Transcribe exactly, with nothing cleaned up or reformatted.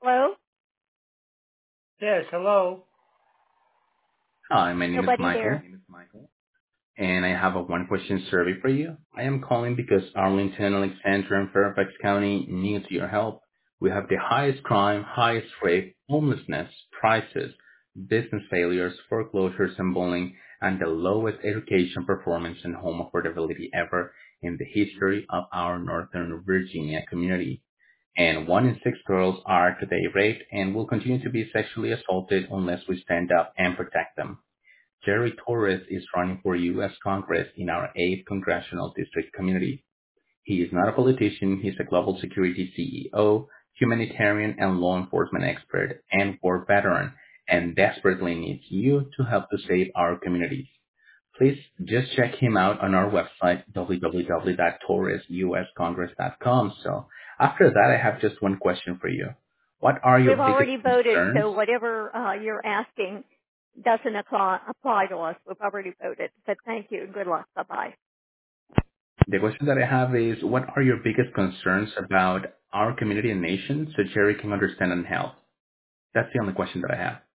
Hello? Yes, hello. Hi, my name is Nobody Michael, there. and I have a one-question survey for you. I am calling because Arlington, Alexandria, and Fairfax County needs your help. We have the highest crime, highest rape, homelessness, prices, business failures, foreclosures, and bullying, and the lowest education performance and home affordability ever in the history of our Northern Virginia community. And one in six girls are today raped and will continue to be sexually assaulted unless we stand up and protect them. Jerry Torres is running for U S. Congress in our eighth Congressional District community. He is not a politician, he's a global security C E O, humanitarian and law enforcement expert, and war veteran, and desperately needs you to help to save our communities. Please just check him out on our website, w w w dot torres u s congress dot com. So after that, I have just one question for you. What are your We've biggest already voted, concerns? so whatever uh, you're asking doesn't apply, apply to us. We've already voted. But thank you. Good luck. Bye-bye. The question that I have is, what are your biggest concerns about our community and nation so Jerry can understand and help? That's the only question that I have.